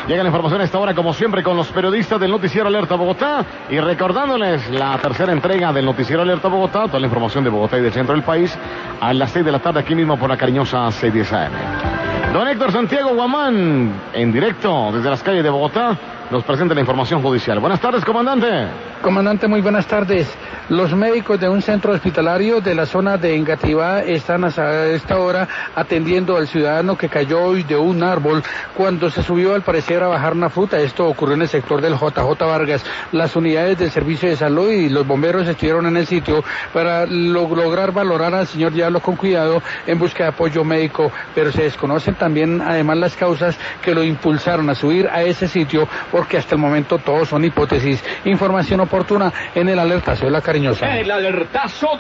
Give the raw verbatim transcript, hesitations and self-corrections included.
Llega la información a esta hora, como siempre, con los periodistas del Noticiero Alerta Bogotá. Y recordándoles la tercera entrega del Noticiero Alerta Bogotá, toda la información de Bogotá y del centro del país, a las seis de la tarde, aquí mismo por la cariñosa seiscientos diez A M. Don Héctor Santiago Guamán, en directo desde las calles de Bogotá, nos presenta la información judicial. Buenas tardes, comandante. Comandante, muy buenas tardes. Los médicos de un centro hospitalario de la zona de Engativá están a esta hora atendiendo al ciudadano que cayó hoy de un árbol cuando se subió al parecer a bajar una fruta. Esto ocurrió en el sector del J J Vargas. Las unidades del servicio de salud y los bomberos estuvieron en el sitio para lo lograr valorar al señor Diablo con cuidado en busca de apoyo médico, pero se desconocen también además las causas que lo impulsaron a subir a ese sitio, porque hasta el momento todos son hipótesis. Información oportuna en el alertazo de la cariñosa. El alertazo